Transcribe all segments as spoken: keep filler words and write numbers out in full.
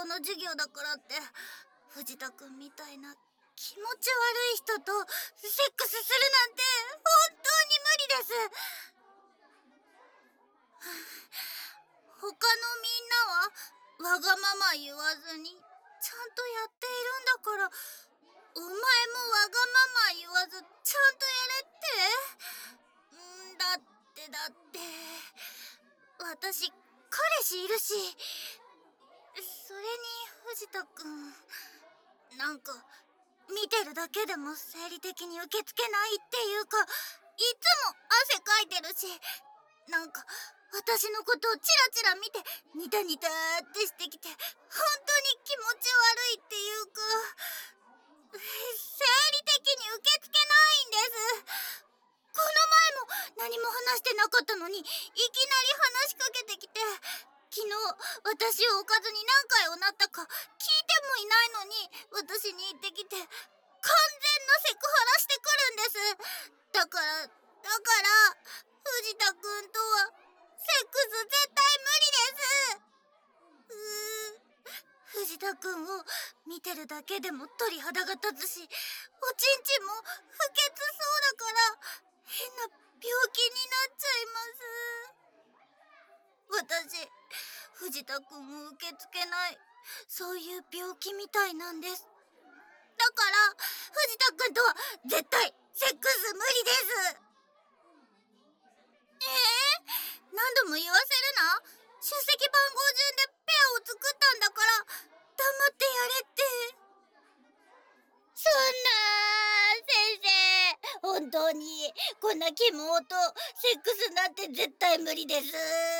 の授業だからって藤田くんみたいな気持ち悪い人とセックスするなんて本当に無理です。他のみんなはわがまま言わずにちゃんとやっているんだから、お前もわがまま言わずちゃんとやれって。んだってだって私彼氏いるし、それに藤田くんなんか見てるだけでも生理的に受け付けないっていうか、いつも汗かいてるし、なんか私のことをチラチラ見てニタニタってしてきて、本当に気持ち悪いっていうか、生理的に受け付けないんです。この前も何も話してなかったのにいきなり話しかけてきて、昨日私を置かずに何回おなったか聞いてもいないのに私に言ってきて、完全なセクハラしてくるんです。だからだから藤田くんとはセックス絶対無理です。うー藤田くんを見てるだけでも鳥肌が立つし、おちんちも不潔そうだから変な病気になっちゃいます。私藤田くんを受け付けない、そういう病気みたいなんです。だから藤田くんとは絶対セックス無理です。えー、何度も言わせるな。出席番号順でペアを作ったんだから黙ってやれって。そんな先生、本当にこんなキモとセックスなんて絶対無理です。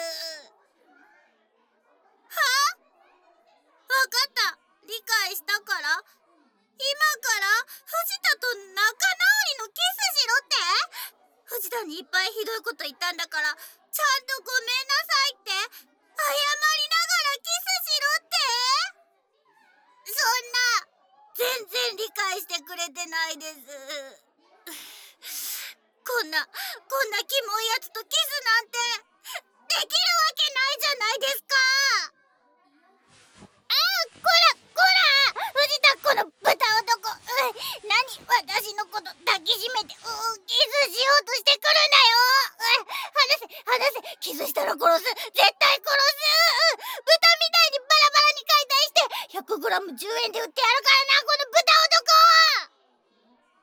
は？わかった、理解したから。今から藤田と仲直りのキスしろって？藤田にいっぱいひどいこと言ったんだから、ちゃんとごめんなさいって謝りながらキスしろって？そんな全然理解してくれてないです。こんなこんなキモいやつとキスなんてできるわけないじゃないですか。あー、こらこら藤田、この豚男、うん、何私のこと抱きしめて、うん、キスしようとしてくるんだよ。うん、離せ離せ、キスしたら殺す。